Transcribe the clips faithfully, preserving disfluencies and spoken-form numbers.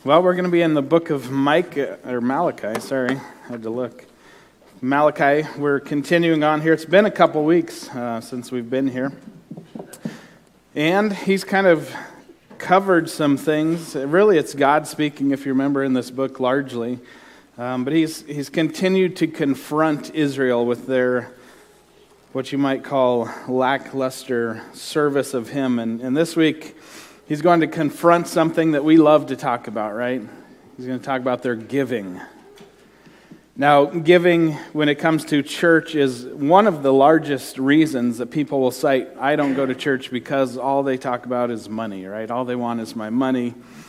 Well, we're going to be in the book of Micah, or Malachi, sorry, I had to look. Malachi, we're continuing on here. It's been a couple weeks uh, since we've been here. And he's kind of covered some things. Really, it's God speaking, if you remember, in this book largely. Um, but he's he's continued to confront Israel with their, what you might call, lackluster service of him. And, and this week, he's going to confront something that we love to talk about, right? He's going to talk about their giving. Now, giving, when it comes to church, is one of the largest reasons that people will cite, I don't go to church because all they talk about is money, right? All they want is my money.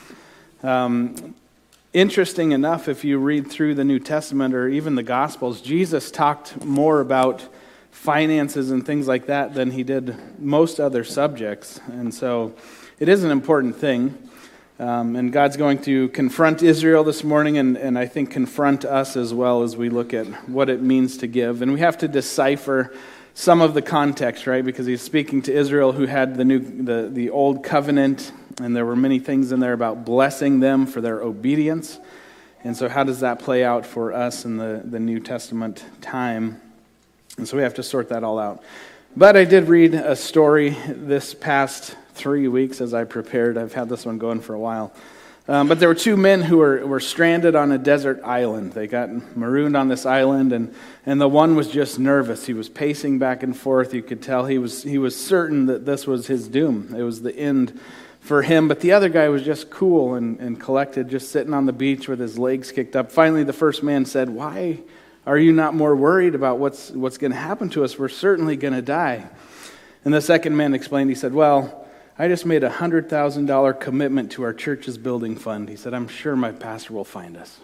Um, interesting enough, if you read through the New Testament or even the Gospels, Jesus talked more about finances and things like that than he did most other subjects. And so it is an important thing. Um, and God's going to confront Israel this morning and, and I think confront us as well as we look at what it means to give. And we have to decipher some of the context, right? Because he's speaking to Israel who had the new, the, the old covenant, and there were many things in there about blessing them for their obedience. And so how does that play out for us in the, the New Testament time? And so we have to sort that all out. But I did read a story this past three weeks as I prepared. I've had this one going for a while. Um, but there were two men who were, were stranded on a desert island. They got marooned on this island, and, and the one was just nervous. He was pacing back and forth. You could tell he was he was certain that this was his doom. It was the end for him. But the other guy was just cool and, and collected, just sitting on the beach with his legs kicked up. Finally, the first man said, "Why are you not more worried about what's what's going to happen to us? We're certainly going to die." And the second man explained, he said, "Well, I just made a one hundred thousand dollars commitment to our church's building fund." He said, "I'm sure my pastor will find us."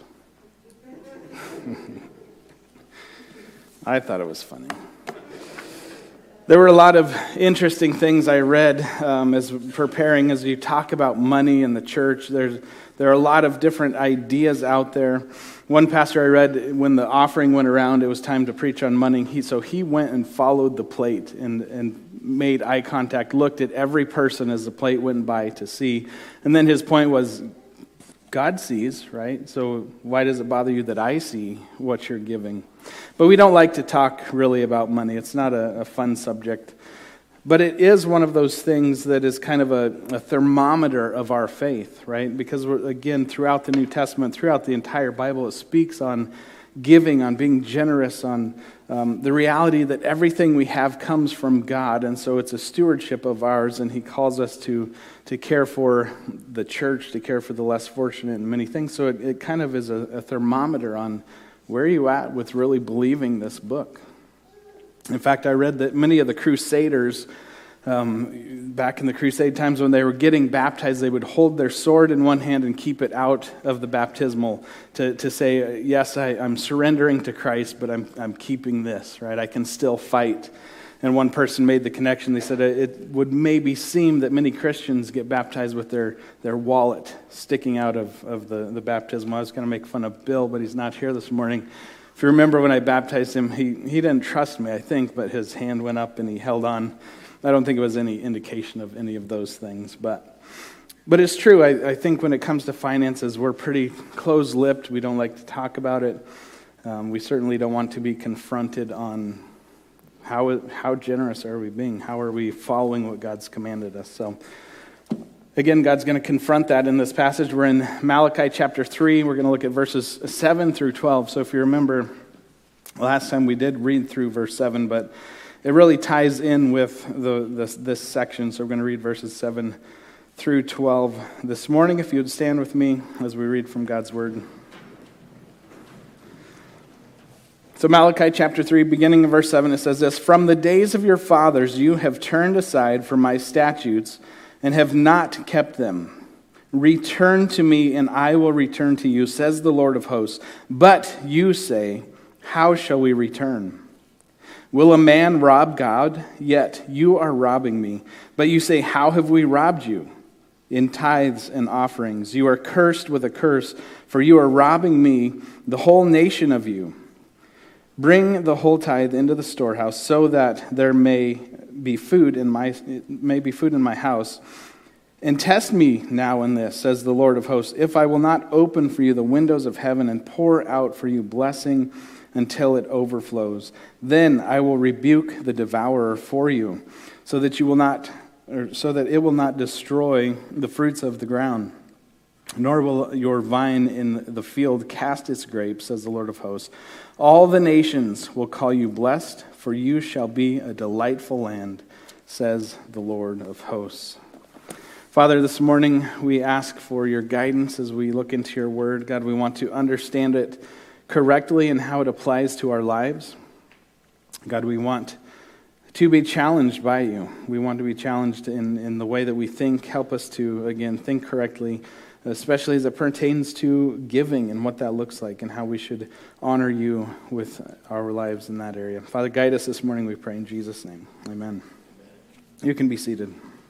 I thought it was funny. There were a lot of interesting things I read um, as preparing, as you talk about money in the church. There's, there are a lot of different ideas out there. One pastor I read, when the offering went around, it was time to preach on money. He, so he went and followed the plate and, and made eye contact, looked at every person as the plate went by to see. And then his point was, God sees, right? So why does it bother you that I see what you're giving? But we don't like to talk really about money. It's not a, a fun subject. But it is one of those things that is kind of a, a thermometer of our faith, right? Because, we're, again, throughout the New Testament, throughout the entire Bible, it speaks on giving, on being generous, on um, the reality that everything we have comes from God. And so it's a stewardship of ours, and he calls us to, to care for the church, to care for the less fortunate and many things. So it, it kind of is a, a thermometer on where are you at with really believing this book. In fact, I read that many of the crusaders, um, back in the crusade times when they were getting baptized, they would hold their sword in one hand and keep it out of the baptismal to, to say, yes, I, I'm surrendering to Christ, but I'm, I'm keeping this, right? I can still fight. And one person made the connection. They said it would maybe seem that many Christians get baptized with their, their wallet sticking out of, of the, the baptismal. I was going to make fun of Bill, but he's not here this morning. If you remember when I baptized him, he, he didn't trust me, I think, but his hand went up and he held on. I don't think it was any indication of any of those things. But but it's true. I, I think when it comes to finances, we're pretty close-lipped. We don't like to talk about it. Um, we certainly don't want to be confronted on how how generous are we being? How are we following what God's commanded us? So again, God's going to confront that in this passage. We're in Malachi chapter three. We're going to look at verses seven through twelve. So if you remember, last time we did read through verse seven, but it really ties in with the this, this section. So we're going to read verses seven through twelve this morning. If you would stand with me as we read from God's word. So Malachi chapter three, beginning in verse seven, it says this, "From the days of your fathers you have turned aside from my statutes and have not kept them. Return to me, and I will return to you, says the Lord of hosts. But you say, how shall we return? Will a man rob God? Yet you are robbing me. But you say, how have we robbed you? In tithes and offerings. You are cursed with a curse, for you are robbing me, the whole nation of you. Bring the whole tithe into the storehouse, so that there may be food in my may be food in my house. And test me now in this, says the Lord of hosts, if I will not open for you the windows of heaven and pour out for you blessing until it overflows. Then I will rebuke the devourer for you, so that you will not, or so that it will not destroy the fruits of the ground. Nor will your vine in the field cast its grapes, says the Lord of hosts. All the nations will call you blessed, for you shall be a delightful land, says the Lord of hosts. Father, this morning we ask for your guidance as we look into your word. God, we want to understand it correctly and how it applies to our lives. God, we want to be challenged by you. We want to be challenged in, in the way that we think. Help us to, again, think correctly, especially as it pertains to giving and what that looks like and how we should honor you with our lives in that area. Father, guide us this morning, we pray in Jesus' name. Amen. You can be seated.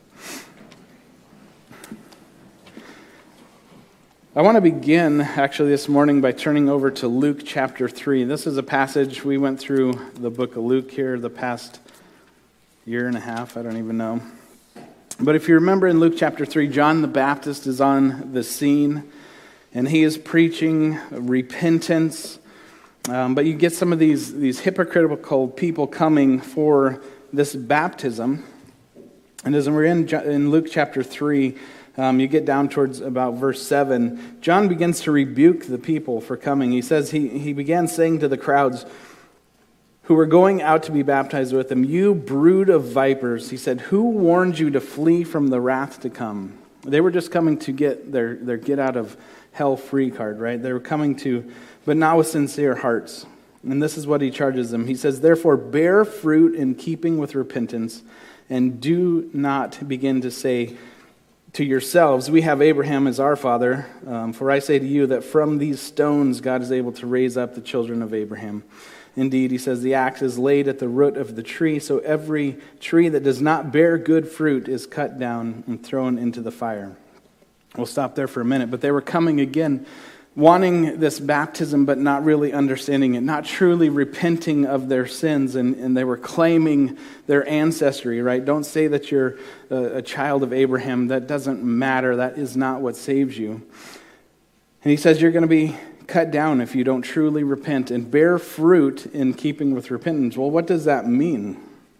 I want to begin actually this morning by turning over to Luke chapter three. This is a passage we went through the book of Luke here the past year and a half, I don't even know. But if you remember in Luke chapter three, John the Baptist is on the scene and he is preaching repentance. Um, but you get some of these, these hypocritical people coming for this baptism. And as we're in, in Luke chapter three, Um, you get down towards about verse seven, John begins to rebuke the people for coming. He says, he, he began saying to the crowds who were going out to be baptized with him, "You brood of vipers," he said, "who warned you to flee from the wrath to come?" They were just coming to get their, their get out of hell free card, right? They were coming to, but not with sincere hearts. And this is what he charges them. He says, "Therefore bear fruit in keeping with repentance, and do not begin to say to yourselves, 'We have Abraham as our father.' Um, for I say to you that from these stones God is able to raise up the children of Abraham. Indeed," he says, "the axe is laid at the root of the tree, so every tree that does not bear good fruit is cut down and thrown into the fire." We'll stop there for a minute. But they were coming again, wanting this baptism, but not really understanding it, not truly repenting of their sins, and, and they were claiming their ancestry, right? Don't say that you're a, a child of Abraham. That doesn't matter. That is not what saves you. And he says you're going to be cut down if you don't truly repent and bear fruit in keeping with repentance. Well, what does that mean?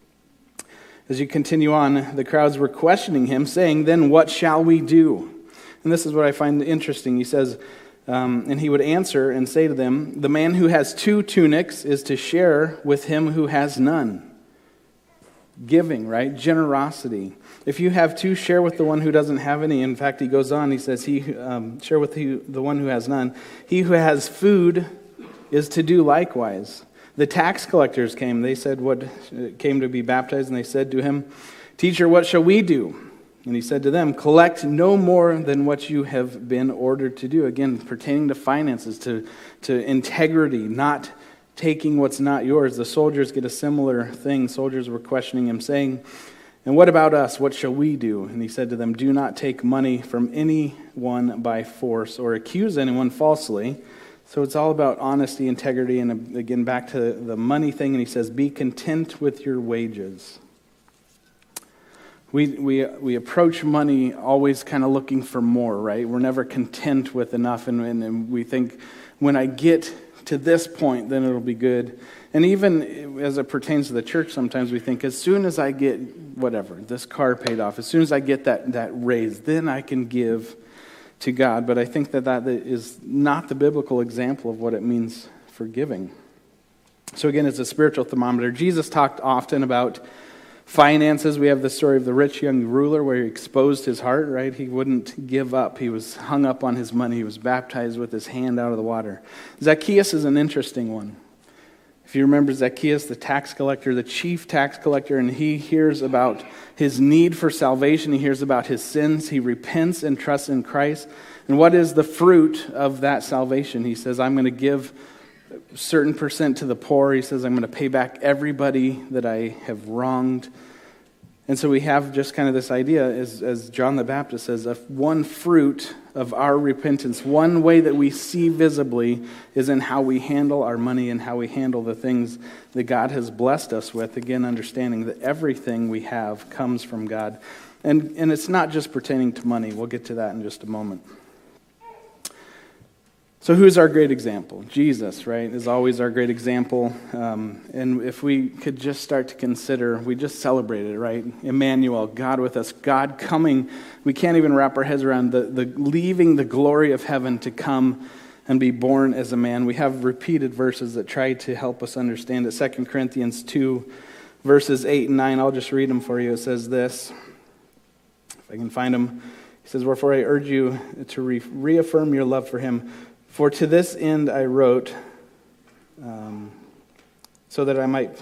As you continue on, the crowds were questioning him, saying, "Then what shall we do?" And this is what I find interesting. He says, Um, and he would answer and say to them, "The man who has two tunics is to share with him who has none." Giving, right? Generosity. If you have two, share with the one who doesn't have any. In fact, he goes on, he says, "He um, share with he, the one who has none. He who has food is to do likewise." The tax collectors came. They said, what came to be baptized, and they said to him, "Teacher, what shall we do?" And he said to them, "Collect no more than what you have been ordered to do." Again, pertaining to finances, to, to integrity, not taking what's not yours. The soldiers get a similar thing. Soldiers were questioning him, saying, "And what about us? What shall we do?" And he said to them, "Do not take money from anyone by force or accuse anyone falsely." So it's all about honesty, integrity, and again, back to the money thing. And he says, "Be content with your wages." We we we approach money always kind of looking for more, right? We're never content with enough, and, and, and we think, when I get to this point, then it'll be good. And even as it pertains to the church, sometimes we think, as soon as I get whatever, this car paid off, as soon as I get that, that raise, then I can give to God. But I think that that is not the biblical example of what it means for giving. So again, it's a spiritual thermometer. Jesus talked often about finances. We have the story of the rich young ruler where he exposed his heart, right? He wouldn't give up. He was hung up on his money. He was baptized with his hand out of the water. Zacchaeus is an interesting one. If you remember Zacchaeus, the tax collector, the chief tax collector, and he hears about his need for salvation. He hears about his sins. He repents and trusts in Christ. And what is the fruit of that salvation? He says, "I'm going to give a certain percent to the poor." He says, "I'm going to pay back everybody that I have wronged." And so we have just kind of this idea, as, as John the Baptist says, of one fruit of our repentance. One way that we see visibly is in how we handle our money and how we handle the things that God has blessed us with. Again, understanding that everything we have comes from God. And, and it's not just pertaining to money. We'll get to that in just a moment. So who's our great example? Jesus, right, is always our great example. Um, and if we could just start to consider, we just celebrated, right? Emmanuel, God with us, God coming. We can't even wrap our heads around the, the leaving the glory of heaven to come and be born as a man. We have repeated verses that try to help us understand it. Second Corinthians two, verses eight and nine. I'll just read them for you. It says this. If I can find them. He says, "Wherefore I urge you to re- reaffirm your love for him. For to this end I wrote, um, so that I might..."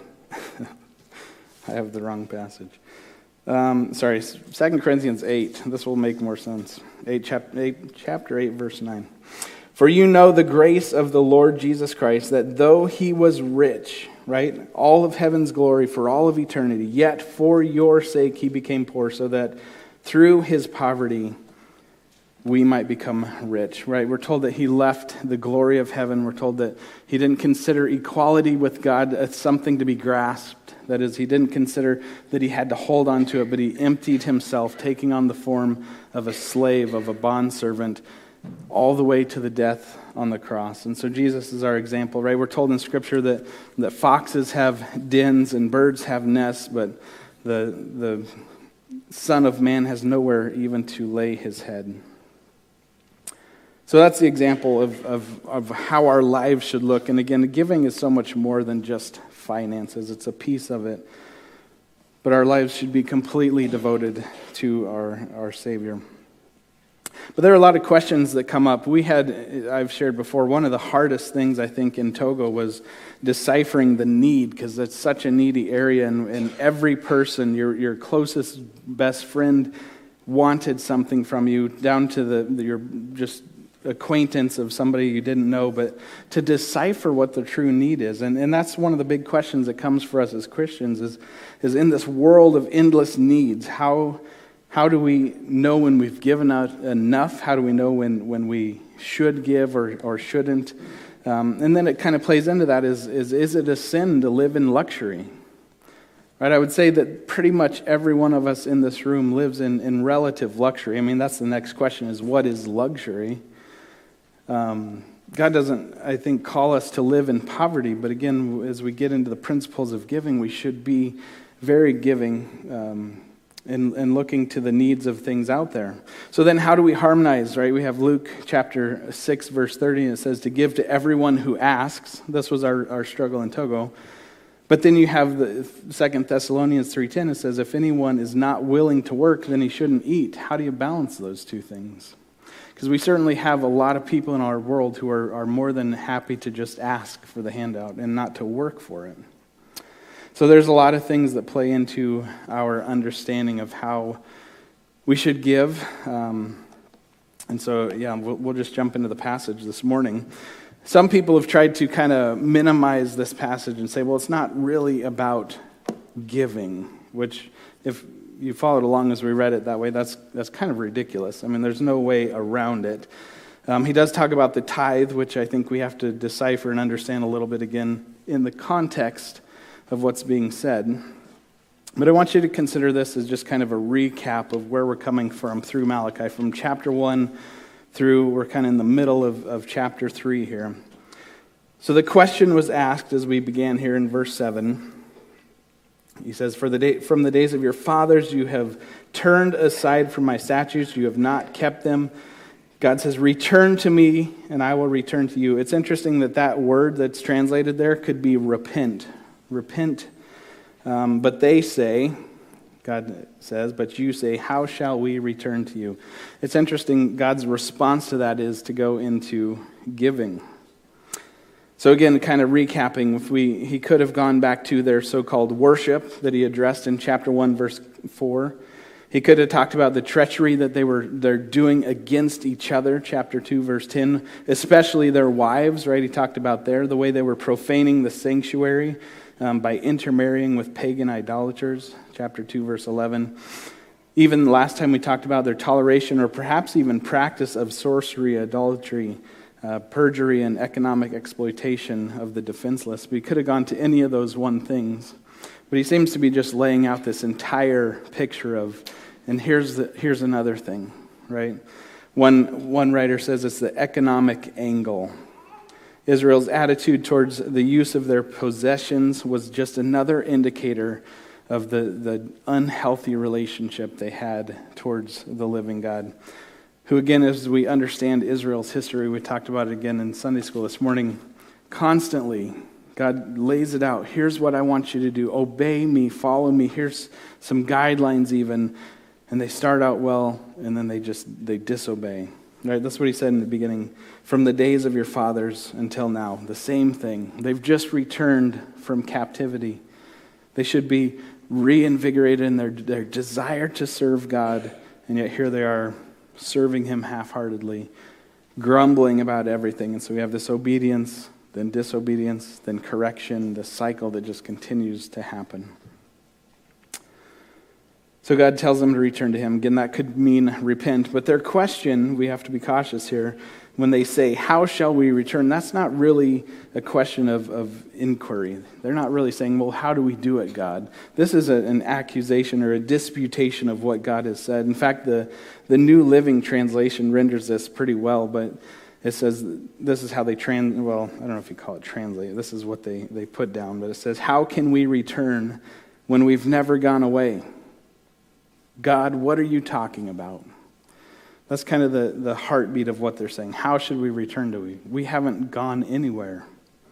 I have the wrong passage. Um, sorry, Second Corinthians eight. This will make more sense. eight, chap- eight, chapter eight, verse nine. "For you know the grace of the Lord Jesus Christ, that though he was rich," right, all of heaven's glory for all of eternity, "yet for your sake he became poor, so that through his poverty we might become rich," right? We're told that he left the glory of heaven. We're told that he didn't consider equality with God as something to be grasped. That is, he didn't consider that he had to hold on to it, but he emptied himself, taking on the form of a slave, of a bondservant, all the way to the death on the cross. And so Jesus is our example, right? We're told in Scripture that, that foxes have dens and birds have nests, but the, the Son of Man has nowhere even to lay his head. So that's the example of, of, of how our lives should look. And again, giving is so much more than just finances. It's a piece of it. But our lives should be completely devoted to our, our Savior. But there are a lot of questions that come up. We had, I've shared before, one of the hardest things I think in Togo was deciphering the need, because it's such a needy area, and, and every person, your your closest best friend, wanted something from you, down to the, the your just acquaintance of somebody you didn't know, but to decipher what the true need is. And, and that's one of the big questions that comes for us as Christians is, is in this world of endless needs, how how do we know when we've given out enough? How do we know when, when we should give or, or shouldn't? Um, and then it kind of plays into that is, is, is it a sin to live in luxury? Right, I would say that pretty much every one of us in this room lives in, in relative luxury. I mean, that's the next question is, what is luxury? Um, God doesn't, I think, call us to live in poverty, but again, as we get into the principles of giving, we should be very giving um, and, and looking to the needs of things out there. So then how do we harmonize, right? We have Luke chapter six, verse thirty, and it says to give to everyone who asks. This was our, our struggle in Togo. But then you have the Second Thessalonians three ten, it says, if anyone is not willing to work, then he shouldn't eat. How do you balance those two things? Because we certainly have a lot of people in our world who are, are more than happy to just ask for the handout and not to work for it. So there's a lot of things that play into our understanding of how we should give. Um, and so, yeah, we'll, we'll just jump into the passage this morning. Some people have tried to kind of minimize this passage and say, well, it's not really about giving, which if you followed along as we read it that way, that's that's kind of ridiculous. I mean, there's no way around it. Um, he does talk about the tithe, which I think we have to decipher and understand a little bit again in the context of what's being said. But I want you to consider this as just kind of a recap of where we're coming from through Malachi, from chapter one through, we're kind of in the middle of, of chapter three here. So the question was asked as we began here in verse seven. He says, For the day, from the days of your fathers you have turned aside from my statutes, you have not kept them. God says, return to me and I will return to you. It's interesting that that word that's translated there could be repent. Repent. Um, but they say, God says, but you say, how shall we return to you? It's interesting, God's response to that is to go into giving. So again, kind of recapping, if we he could have gone back to their so-called worship that he addressed in chapter one, verse four. He could have talked about the treachery that they were they're doing against each other, chapter two, verse ten, especially their wives, right? He talked about there, the way they were profaning the sanctuary um, by intermarrying with pagan idolaters, chapter two, verse eleven. Even last time we talked about their toleration or perhaps even practice of sorcery, idolatry, Uh, perjury, and economic exploitation of the defenseless. We could have gone to any of those one things, but he seems to be just laying out this entire picture of And here's the, here's another thing, right? One, one writer says it's the economic angle. Israel's attitude towards the use of their possessions was just another indicator of the, the unhealthy relationship they had towards the living God, who, again, as we understand Israel's history, we talked about it again in Sunday school this morning, constantly, God lays it out. Here's what I want you to do. Obey me, follow me. Here's some guidelines even. And they start out well, and then they just, they disobey. Right? That's what he said in the beginning. From the days of your fathers until now, the same thing. They've just returned from captivity. They should be reinvigorated in their, their desire to serve God, and yet here they are serving him half-heartedly, grumbling about everything. And so we have this obedience, then disobedience, then correction, the cycle that just continues to happen. So God tells them to return to him. Again, that could mean repent. But their question, we have to be cautious here, when they say, how shall we return? That's not really a question of, of inquiry. They're not really saying, well, how do we do it, God? This is a, an accusation or a disputation of what God has said. In fact, the, the New Living Translation renders this pretty well, but it says, this is how they trans, well, I don't know if you call it translate. This is what they, they put down, but it says, how can we return when we've never gone away? God, what are you talking about? That's kind of the, the heartbeat of what they're saying. How should we return to we? We haven't gone anywhere.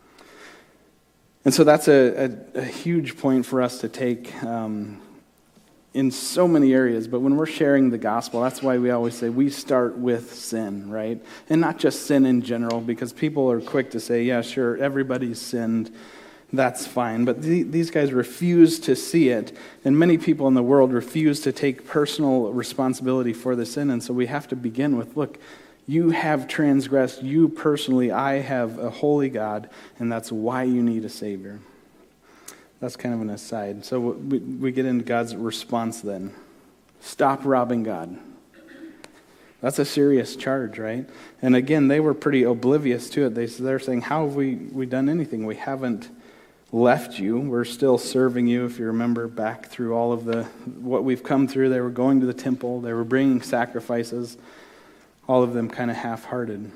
And so that's a, a, a huge point for us to take um, in so many areas. But when we're sharing the gospel, that's why we always say we start with sin, right? And not just sin in general, because people are quick to say, yeah, sure, everybody's sinned. That's fine. But the, these guys refuse to see it. And many people in the world refuse to take personal responsibility for the sin. And so we have to begin with, look, you have transgressed. You personally, I have a holy God. And that's why you need a Savior. That's kind of an aside. So we, we get into God's response then. Stop robbing God. That's a serious charge, right? And again, they were pretty oblivious to it. They, they're saying, how have we, we done anything? We haven't left you. We're still serving you. If you remember back through all of the what we've come through, they were going to the temple, they were bringing sacrifices, all of them kind of half-hearted.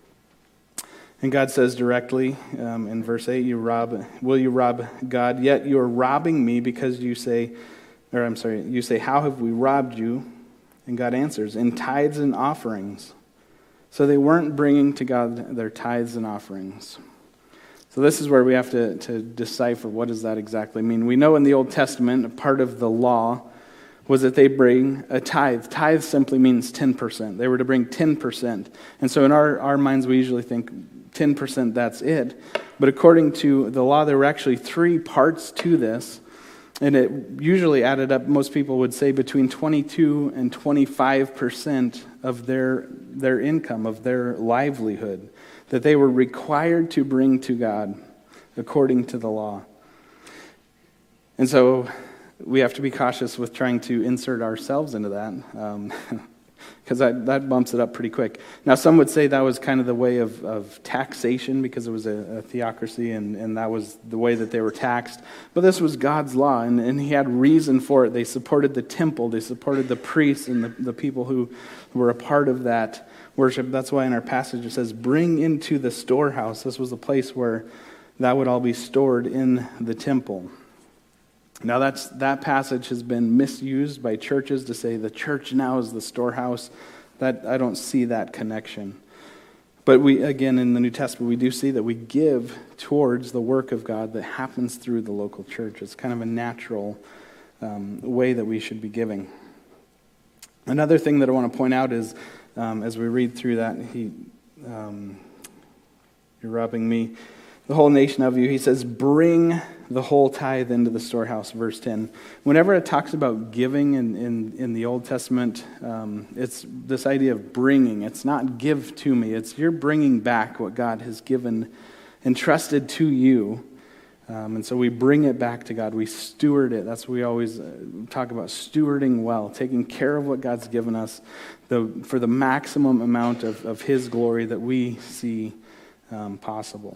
And God says directly um, in verse eight, "You rob, will you rob God? Yet you are robbing me because you say, or I'm sorry, you say, how have we robbed you?" And God answers, "In tithes and offerings." So they weren't bringing to God their tithes and offerings. So this is where we have to, to decipher what does that exactly mean. We know in the Old Testament, a part of the law was that they bring a tithe. Tithe simply means ten percent. They were to bring ten percent. And so in our, our minds, we usually think ten percent, that's it. But according to the law, there were actually three parts to this. And it usually added up, most people would say, between twenty-two and twenty-five percent of their, their income, of their livelihood, that they were required to bring to God according to the law. And so we have to be cautious with trying to insert ourselves into that, um, because that, that bumps it up pretty quick. Now, some would say that was kind of the way of, of taxation, because it was a, a theocracy, and, and that was the way that they were taxed. But this was God's law, and, and he had reason for it. They supported the temple, they supported the priests and the, the people who were a part of that worship. That's why in our passage it says, bring into the storehouse. This was a place where that would all be stored in the temple. Now that's that passage has been misused by churches to say the church now is the storehouse. That I don't see that connection. But we, again, in the New Testament, we do see that we give towards the work of God that happens through the local church. It's kind of a natural um, way that we should be giving. Another thing that I want to point out is, um, as we read through that, he, um, you're robbing me, the whole nation of you, he says, bring the whole tithe into the storehouse, verse ten. Whenever it talks about giving in, in, in the Old Testament, um, it's this idea of bringing. It's not give to me. It's you're bringing back what God has given, entrusted to you. Um, and so we bring it back to God. We steward it. That's what we always uh, talk about, stewarding well, taking care of what God's given us the, for the maximum amount of, of his glory that we see um, possible.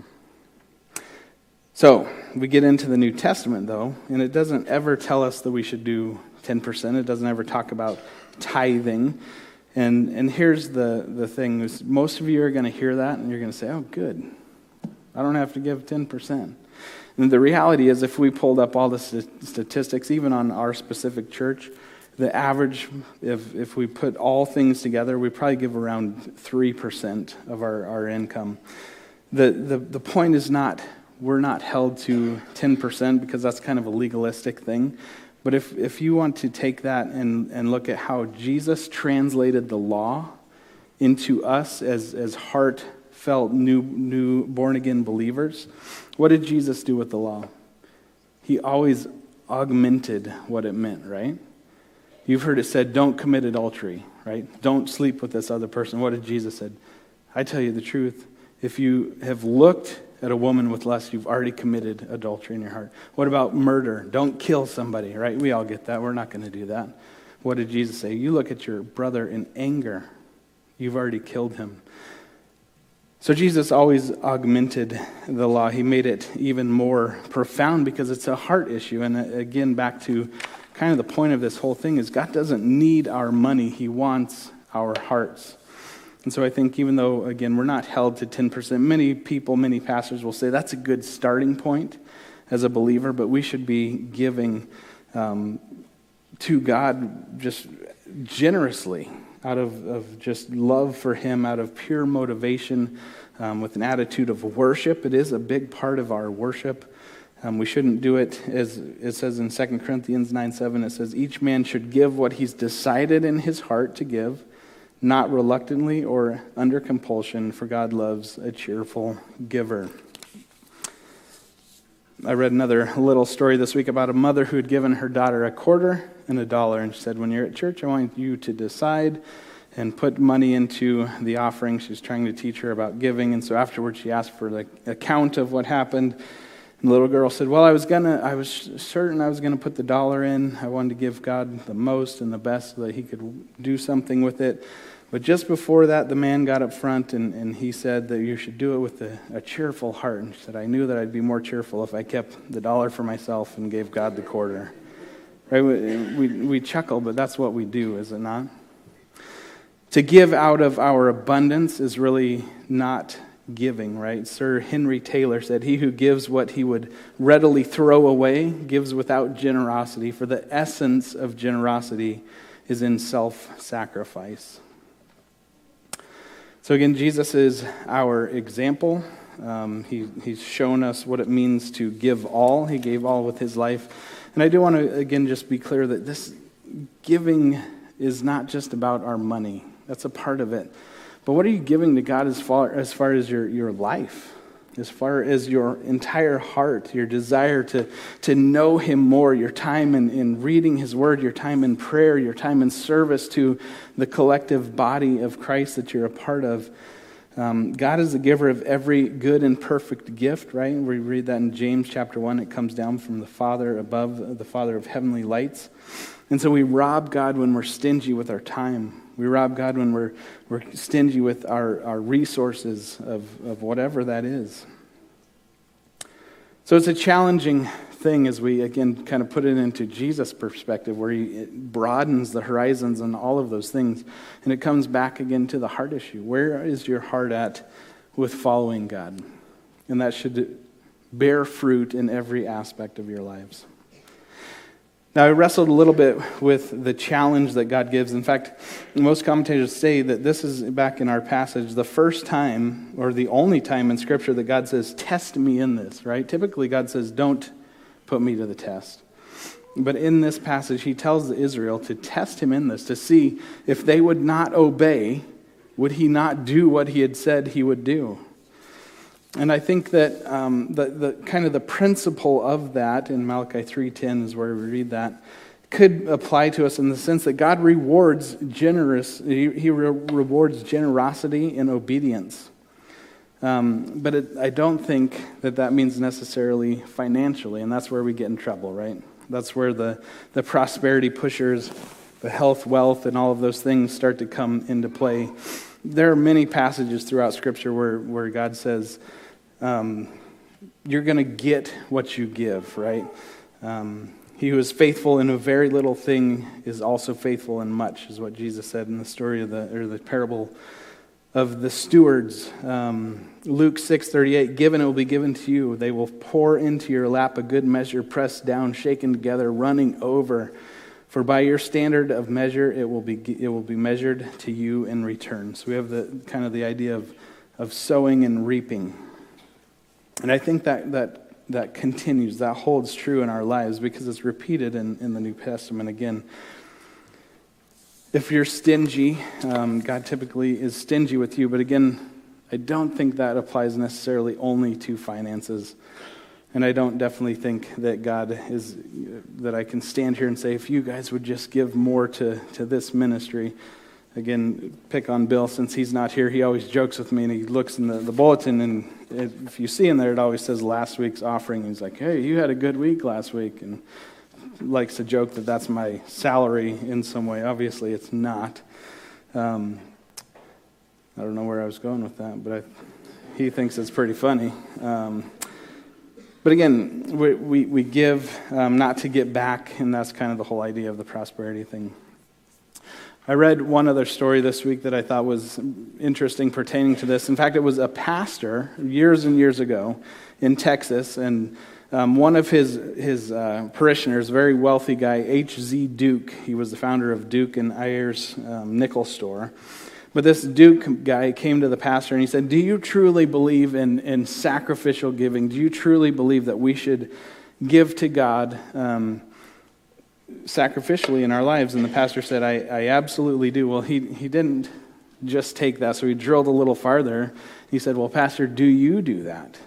So, we get into the New Testament, though, and it doesn't ever tell us that we should do ten percent. It doesn't ever talk about tithing. And and here's the, the thing, is most of you are going to hear that and you're going to say, oh, good. I don't have to give ten percent. And the reality is, if we pulled up all the st- statistics, even on our specific church, the average, if if we put all things together, we probably give around three percent of our, our income. The, the the point is not, we're not held to ten percent because that's kind of a legalistic thing. But if, if you want to take that and, and look at how Jesus translated the law into us as, as heartfelt, new, new born-again believers, what did Jesus do with the law? He always augmented what it meant, right? You've heard it said, don't commit adultery, right? Don't sleep with this other person. What did Jesus say? I tell you the truth. If you have looked at a woman with lust, you've already committed adultery in your heart. What about murder? Don't kill somebody, right? We all get that. We're not going to do that. What did Jesus say? You look at your brother in anger. You've already killed him. So Jesus always augmented the law. He made it even more profound because it's a heart issue. And again, back to kind of the point of this whole thing is God doesn't need our money. He wants our hearts. And so I think even though, again, we're not held to ten percent, many people, many pastors will say that's a good starting point as a believer, but we should be giving um, to God just generously out of, of just love for Him, out of pure motivation, um, with an attitude of worship. It is a big part of our worship. Um, we shouldn't do it, as it says in Second Corinthians nine seven, it says, each man should give what he's decided in his heart to give, not reluctantly or under compulsion, for God loves a cheerful giver. I read another little story this week about a mother who had given her daughter a quarter and a dollar, and she said, when you're at church, I want you to decide and put money into the offering. She was trying to teach her about giving, and so afterwards she asked for the account of what happened. And the little girl said, well, I was gonna, I was certain I was going to put the dollar in. I wanted to give God the most and the best so that He could do something with it. But just before that, the man got up front and, and he said that you should do it with a, a cheerful heart. And she said, I knew that I'd be more cheerful if I kept the dollar for myself and gave God the quarter. Right? We, we, we chuckle, but that's what we do, is it not? To give out of our abundance is really not giving, right? Sir Henry Taylor said, he who gives what he would readily throw away gives without generosity, for the essence of generosity is in self-sacrifice. So again, Jesus is our example. Um, he, he's shown us what it means to give all. He gave all with his life. And I do want to, again, just be clear that this giving is not just about our money. That's a part of it. But what are you giving to God as far as, far as your, your life? As far as your entire heart, your desire to, to know Him more, your time in, in reading His Word, your time in prayer, your time in service to the collective body of Christ that you're a part of. Um, God is the giver of every good and perfect gift, right? We read that in James chapter one. It comes down from the Father above, the Father of heavenly lights. And so we rob God when we're stingy with our time. We rob God when we're we're stingy with our, our resources of, of whatever that is. So it's a challenging thing as we, again, kind of put it into Jesus' perspective, where He it broadens the horizons and all of those things. And it comes back again to the heart issue. Where is your heart at with following God? And that should bear fruit in every aspect of your lives. Now, I wrestled a little bit with the challenge that God gives. In fact, most commentators say that this is, back in our passage, the first time, or the only time in Scripture that God says, test me in this, right? Typically, God says, don't put me to the test. But in this passage, He tells Israel to test Him in this, to see if they would not obey, would He not do what He had said He would do? And I think that um, the, the kind of the principle of that in Malachi three ten is where we read that, could apply to us in the sense that God rewards generous. He, he re- rewards generosity and obedience. Um, but it, I don't think that that means necessarily financially, and that's where we get in trouble, right? That's where the, the prosperity pushers, the health, wealth, and all of those things start to come into play. There are many passages throughout Scripture where, where God says, um, you're going to get what you give, right? Um, He who is faithful in a very little thing is also faithful in much, is what Jesus said in the story of the, or the parable of the stewards. Um, Luke six thirty-eight, given it will be given to you. They will pour into your lap a good measure, pressed down, shaken together, running over. For by your standard of measure, it will be it will be measured to you in return. So we have the kind of the idea of, of sowing and reaping. And I think that that that continues, that holds true in our lives because it's repeated in, in the New Testament again. If you're stingy, um, God typically is stingy with you. But again, I don't think that applies necessarily only to finances. And I don't definitely think that God is, that I can stand here and say, if you guys would just give more to, to this ministry. Again, pick on Bill since he's not here. He always jokes with me and he looks in the, the bulletin and it, if you see in there, it always says last week's offering. He's like, hey, you had a good week last week. And likes to joke that that's my salary in some way. Obviously, it's not. Um, I don't know where I was going with that, but I, he thinks it's pretty funny. Um, but again, we, we, we give um, not to get back, and that's kind of the whole idea of the prosperity thing. I read one other story this week that I thought was interesting pertaining to this. In fact, it was a pastor years and years ago in Texas, and um, one of his his uh, parishioners, a very wealthy guy, H Z Duke, he was the founder of Duke and Ayers um, Nickel Store. But this Duke guy came to the pastor and he said, do you truly believe in, in sacrificial giving? Do you truly believe that we should give to God um sacrificially in our lives? And the pastor said, I, I absolutely do. Well, he, he didn't just take that, so he drilled a little farther. He said, well, Pastor, do you do that?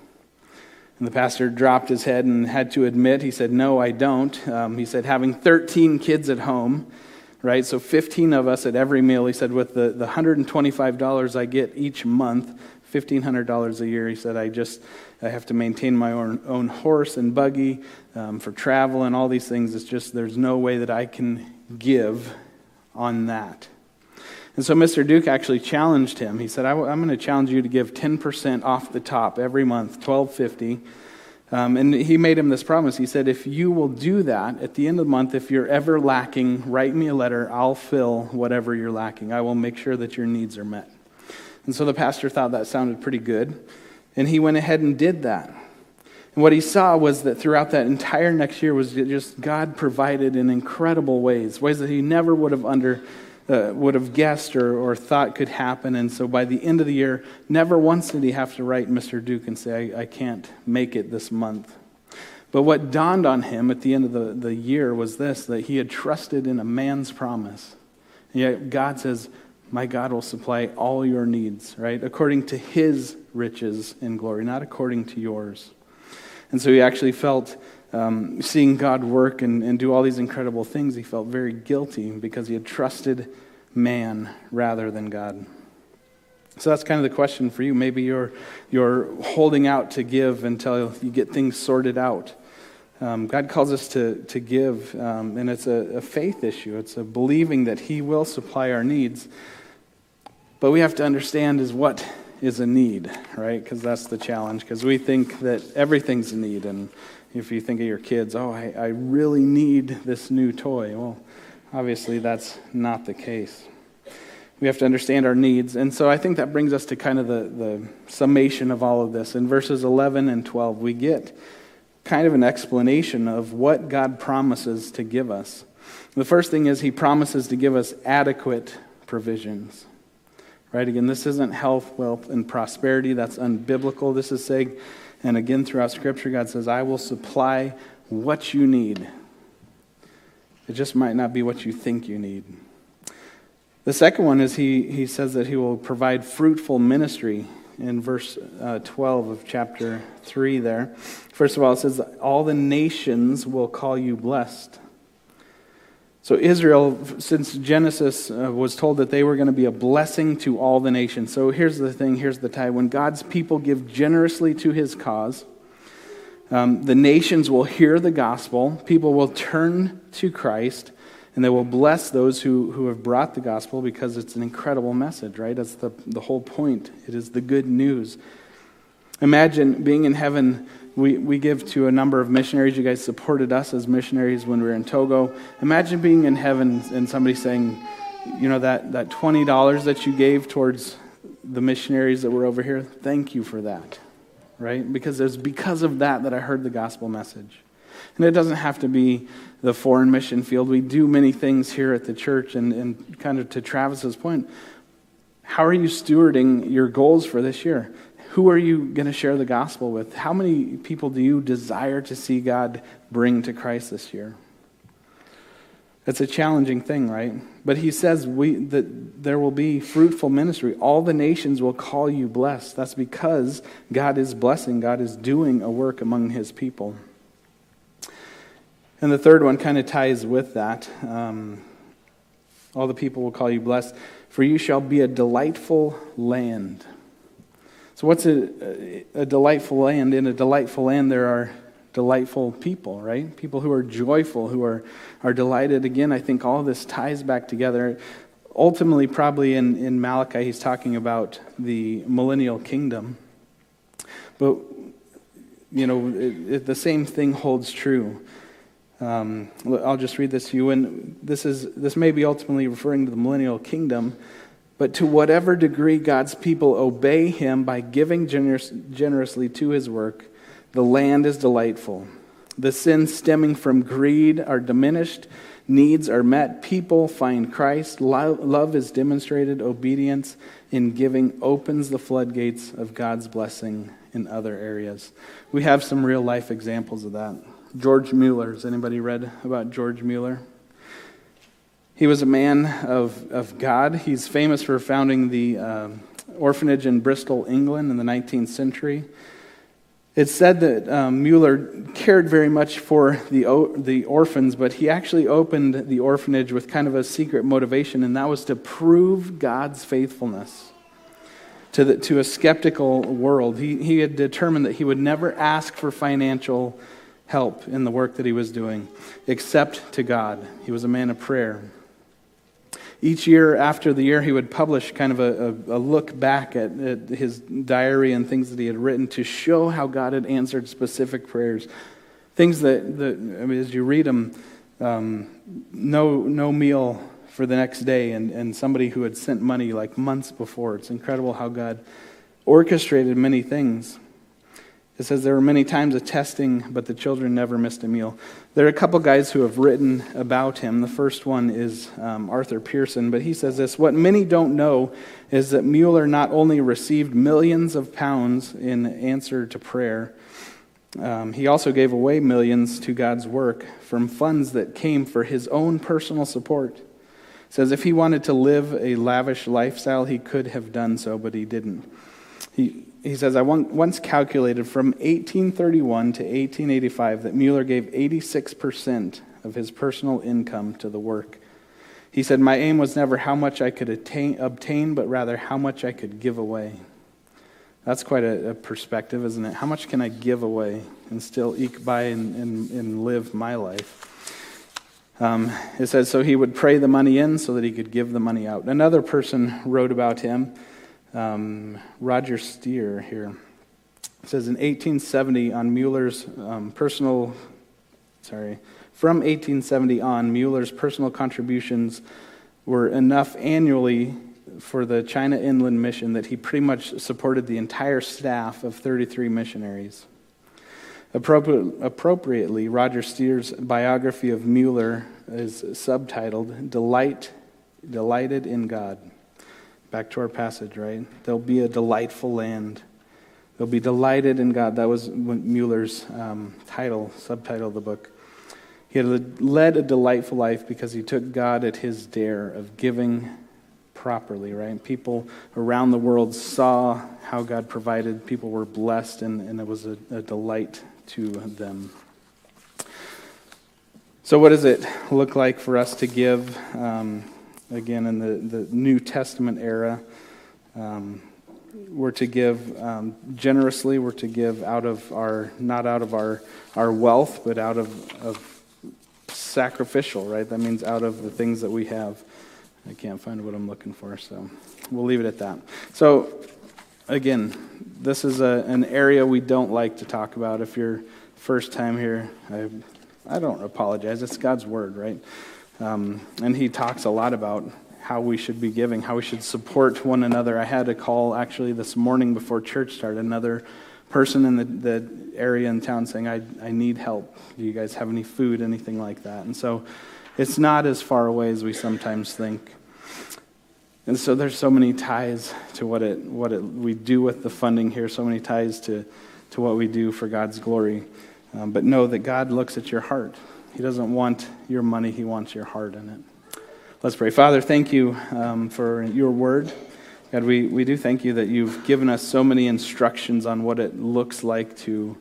And the pastor dropped his head and had to admit, he said, no, I don't. Um, he said, having thirteen kids at home, right, so fifteen of us at every meal, he said, with the, the one hundred twenty-five dollars I get each month, fifteen hundred dollars a year, he said, I just, I have to maintain my own, own horse and buggy um, for travel and all these things. It's just, there's no way that I can give on that. And so Mister Duke actually challenged him. He said, I, I'm going to challenge you to give ten percent off the top every month, twelve fifty. Um, and he made him this promise. He said, if you will do that, at the end of the month, if you're ever lacking, write me a letter. I'll fill whatever you're lacking. I will make sure that your needs are met. And so the pastor thought that sounded pretty good. And he went ahead and did that. And what he saw was that throughout that entire next year was just God provided in incredible ways, ways that he never would have under, uh, would have guessed or, or thought could happen. And so by the end of the year, never once did he have to write Mister Duke and say, I, I can't make it this month. But what dawned on him at the end of the, the year was this, that he had trusted in a man's promise. And yet God says, my God will supply all your needs, right? According to his riches in glory, not according to yours. And so he actually felt, um, seeing God work and, and do all these incredible things, he felt very guilty because he had trusted man rather than God. So that's kind of the question for you. Maybe you're you're holding out to give until you get things sorted out. Um, God calls us to, to give, um, and it's a, a faith issue. It's a believing that he will supply our needs. But we have to understand is what is a need, right? Because that's the challenge. Because we think that everything's a need. And if you think of your kids, oh, I, I really need this new toy. Well, obviously that's not the case. We have to understand our needs. And so I think that brings us to kind of the, the summation of all of this. In verses eleven and twelve, we get kind of an explanation of what God promises to give us. The first thing is he promises to give us adequate provisions. Right, again, this isn't health, wealth, and prosperity. That's unbiblical. This is saying, and again, throughout Scripture, God says, I will supply what you need. It just might not be what you think you need. The second one is he, he says that he will provide fruitful ministry in verse uh, twelve of chapter three there. First of all, it says, all the nations will call you blessed. So Israel, since Genesis, uh, was told that they were going to be a blessing to all the nations. So here's the thing, here's the tie. When God's people give generously to his cause, um, the nations will hear the gospel, people will turn to Christ, and they will bless those who, who have brought the gospel because it's an incredible message, right? That's the, the whole point. It is the good news. Imagine being in heaven We we give to a number of missionaries. You guys supported us as missionaries when we were in Togo. Imagine being in heaven and somebody saying, you know, that, that twenty dollars that you gave towards the missionaries that were over here, thank you for that, right? Because it was because of that that I heard the gospel message. And it doesn't have to be the foreign mission field. We do many things here at the church, and, and kind of to Travis's point, how are you stewarding your goals for this year? Who are you going to share the gospel with? How many people do you desire to see God bring to Christ this year? It's a challenging thing, right? But he says we that there will be fruitful ministry. All the nations will call you blessed. That's because God is blessing. God is doing a work among his people. And the third one kind of ties with that. Um, all the people will call you blessed, for you shall be a delightful land. So what's a, a delightful land? In a delightful land, there are delightful people, right? People who are joyful, who are, are delighted. Again, I think all of this ties back together. Ultimately, probably in, in Malachi, he's talking about the millennial kingdom. But, you know, it, it, the same thing holds true. Um, I'll just read this to you. And this is this may be ultimately referring to the millennial kingdom, but to whatever degree God's people obey him by giving generous, generously to his work, the land is delightful. The sins stemming from greed are diminished. Needs are met. People find Christ. Love, love is demonstrated. Obedience in giving opens the floodgates of God's blessing in other areas. We have some real life examples of that. George Mueller. Has anybody read about George Mueller? He was a man of, of God. He's famous for founding the uh, orphanage in Bristol, England in the nineteenth century. It's said that um, Mueller cared very much for the the orphans, but he actually opened the orphanage with kind of a secret motivation, and that was to prove God's faithfulness to the, to a skeptical world. He, he had determined that he would never ask for financial help in the work that he was doing, except to God. He was a man of prayer. Each year after the year, he would publish kind of a, a, a look back at, at his diary and things that he had written to show how God had answered specific prayers. Things that, that I mean, as you read them, um, no no meal for the next day, and, and somebody who had sent money like months before. It's incredible how God orchestrated many things. It says there were many times of testing, but the children never missed a meal. There are a couple guys who have written about him. The first one is um, Arthur Pearson, but he says this: what many don't know is that Mueller not only received millions of pounds in answer to prayer, um, he also gave away millions to God's work from funds that came for his own personal support. It says if he wanted to live a lavish lifestyle, he could have done so, but he didn't. He He says, I once calculated from eighteen thirty-one to eighteen eighty-five that Mueller gave eighty-six percent of his personal income to the work. He said, my aim was never how much I could attain, obtain, but rather how much I could give away. That's quite a, a perspective, isn't it? How much can I give away and still eke by and, and, and live my life? Um, it says, so he would pray the money in so that he could give the money out. Another person wrote about him. Um, Roger Steer here. It says in eighteen seventy on Mueller's um, personal, sorry, from eighteen seventy on, Mueller's personal contributions were enough annually for the China Inland Mission that he pretty much supported the entire staff of thirty-three missionaries. Appropri- appropriately, Roger Steer's biography of Mueller is subtitled "Delight, Delighted in God." Back to our passage, right? There'll be a delightful land. They'll be delighted in God. That was Mueller's um, title, subtitle of the book. He had led a delightful life because he took God at his dare of giving properly, right? People around the world saw how God provided. People were blessed, and, and it was a, a delight to them. So what does it look like for us to give? Um, Again, in the, the New Testament era, um, we're to give um, generously. We're to give out of our, not out of our, our wealth, but out of, of sacrificial, right? That means out of the things that we have. I can't find what I'm looking for, so we'll leave it at that. So, again, this is a, an area we don't like to talk about. If you're first time here, I, I don't apologize. It's God's word, right? Um, and he talks a lot about how we should be giving, how we should support one another. I had a call actually this morning before church started, another person in the, the area in town saying, I, I need help. Do you guys have any food, anything like that? And so it's not as far away as we sometimes think. And so there's so many ties to what it what it, we do with the funding here, so many ties to, to what we do for God's glory. Um, but know that God looks at your heart. He doesn't want your money, he wants your heart in it. Let's pray. Father, thank you um, for your word. God, we, we do thank you that you've given us so many instructions on what it looks like to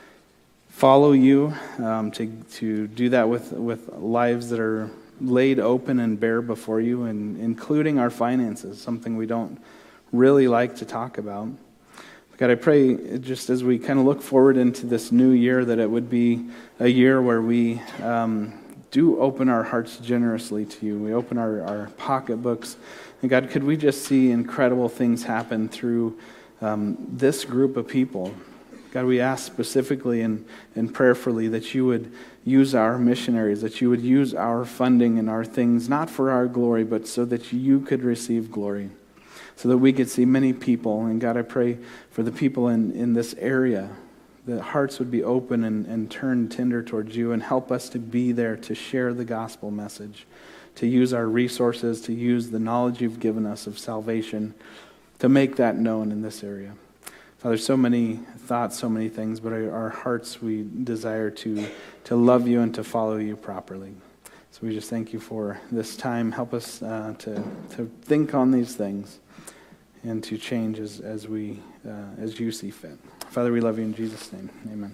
follow you, um, to to do that with, with lives that are laid open and bare before you, and including our finances, something we don't really like to talk about. God, I pray just as we kind of look forward into this new year that it would be a year where we um, do open our hearts generously to you. We open our, our pocketbooks. And God, could we just see incredible things happen through um, this group of people? God, we ask specifically and, and prayerfully that you would use our missionaries, that you would use our funding and our things, not for our glory, but so that you could receive glory, so that we could see many people. And God, I pray for the people in, in this area, that hearts would be open and, and turn tender towards you, and help us to be there to share the gospel message, to use our resources, to use the knowledge you've given us of salvation, to make that known in this area. Father, so many thoughts, so many things, but our hearts, we desire to, to love you and to follow you properly. So we just thank you for this time. Help us uh, to, to think on these things and to change as, as we uh, as you see fit. Father, we love you in Jesus' name. Amen.